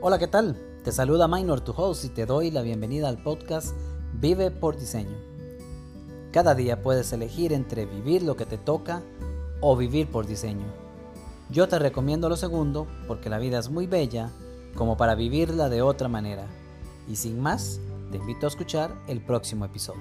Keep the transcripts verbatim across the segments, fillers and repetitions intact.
Hola, ¿qué tal? Te saluda Minor, tu host, y te doy la bienvenida al podcast Vive por Diseño. Cada día puedes elegir entre vivir lo que te toca o vivir por diseño. Yo te recomiendo lo segundo porque la vida es muy bella como para vivirla de otra manera. Y sin más, te invito a escuchar el próximo episodio.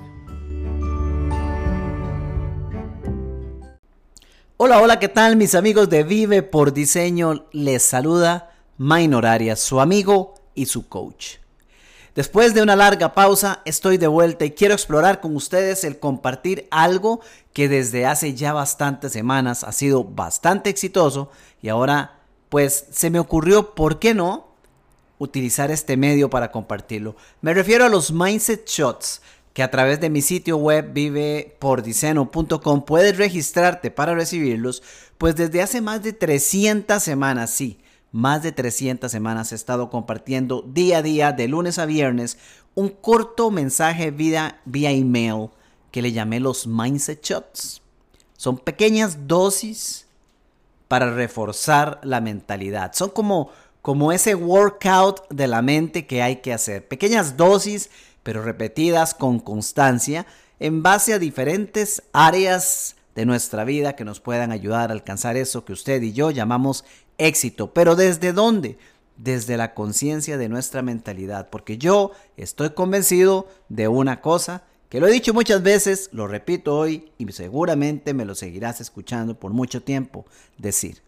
Hola, hola, ¿qué tal mis amigos de Vive por Diseño? Les saluda Minor Arias, su amigo y su coach. Después de una larga pausa, estoy de vuelta y quiero explorar con ustedes el compartir algo que desde hace ya bastantes semanas ha sido bastante exitoso y ahora pues se me ocurrió, ¿por qué no?, utilizar este medio para compartirlo. Me refiero a los Mindset Shots, que a través de mi sitio web vive por diseño punto com puedes registrarte para recibirlos, pues desde hace más de trescientas semanas, sí, más de trescientas semanas he estado compartiendo día a día, de lunes a viernes, un corto mensaje vía, vía email que le llamé los Mindset Shots. Son pequeñas dosis para reforzar la mentalidad. Son como, como ese workout de la mente que hay que hacer. Pequeñas dosis, pero repetidas con constancia en base a diferentes áreas de nuestra vida que nos puedan ayudar a alcanzar eso que usted y yo llamamos éxito. ¿Pero desde dónde? Desde la conciencia de nuestra mentalidad, porque yo estoy convencido de una cosa que lo he dicho muchas veces, lo repito hoy y seguramente me lo seguirás escuchando por mucho tiempo decir: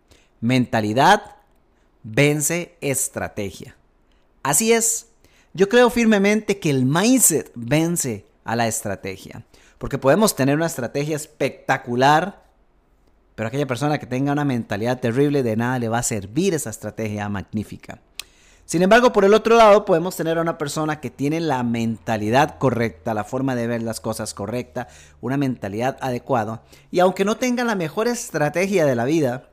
mentalidad vence estrategia. Así es, yo creo firmemente que el mindset vence a la estrategia, porque podemos tener una estrategia espectacular, pero aquella persona que tenga una mentalidad terrible, de nada le va a servir esa estrategia magnífica. Sin embargo, por el otro lado, podemos tener a una persona que tiene la mentalidad correcta, la forma de ver las cosas correcta, una mentalidad adecuada, y aunque no tenga la mejor estrategia de la vida,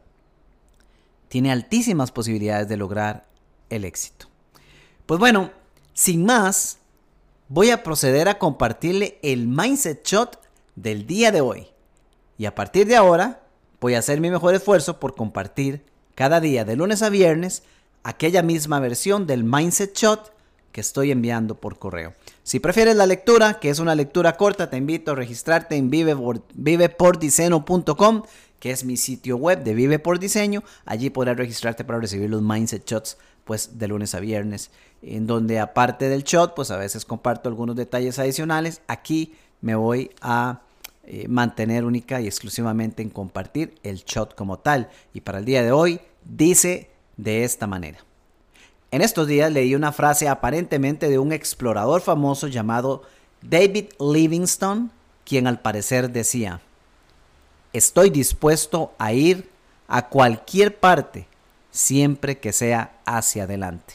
tiene altísimas posibilidades de lograr el éxito. Pues bueno, sin más, voy a proceder a compartirle el Mindset Shot del día de hoy. Y a partir de ahora, voy a hacer mi mejor esfuerzo por compartir cada día, de lunes a viernes, aquella misma versión del Mindset Shot que estoy enviando por correo. Si prefieres la lectura, que es una lectura corta, te invito a registrarte en vive por diseño punto com, que es mi sitio web de Vive por Diseño. Allí podrás registrarte para recibir los Mindset Shots pues de lunes a viernes, en donde aparte del shot, pues a veces comparto algunos detalles adicionales. Aquí me voy a eh, mantener única y exclusivamente en compartir el shot como tal. Y para el día de hoy dice de esta manera: en estos días leí una frase aparentemente de un explorador famoso llamado David Livingstone, quien al parecer decía: estoy dispuesto a ir a cualquier parte siempre que sea hacia adelante.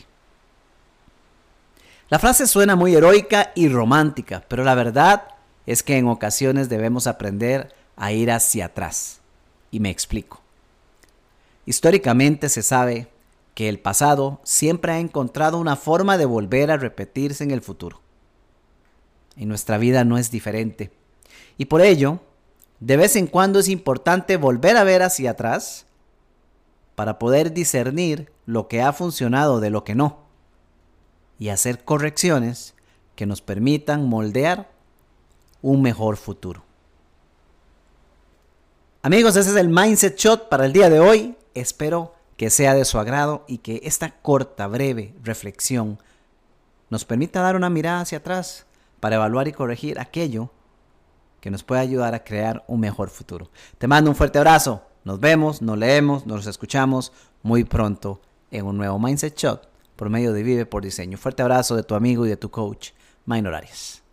La frase suena muy heroica y romántica, pero la verdad es que en ocasiones debemos aprender a ir hacia atrás. Y me explico. Históricamente se sabe que el pasado siempre ha encontrado una forma de volver a repetirse en el futuro. En nuestra vida no es diferente. Y por ello, de vez en cuando es importante volver a ver hacia atrás para poder discernir lo que ha funcionado de lo que no y hacer correcciones que nos permitan moldear un mejor futuro. Amigos, ese es el Mindset Shot para el día de hoy. Espero que sea de su agrado y que esta corta, breve reflexión nos permita dar una mirada hacia atrás para evaluar y corregir aquello que nos puede ayudar a crear un mejor futuro. Te mando un fuerte abrazo. Nos vemos, nos leemos, nos escuchamos muy pronto en un nuevo Mindset Shot por medio de Vive por Diseño. Fuerte abrazo de tu amigo y de tu coach, Minor Arias.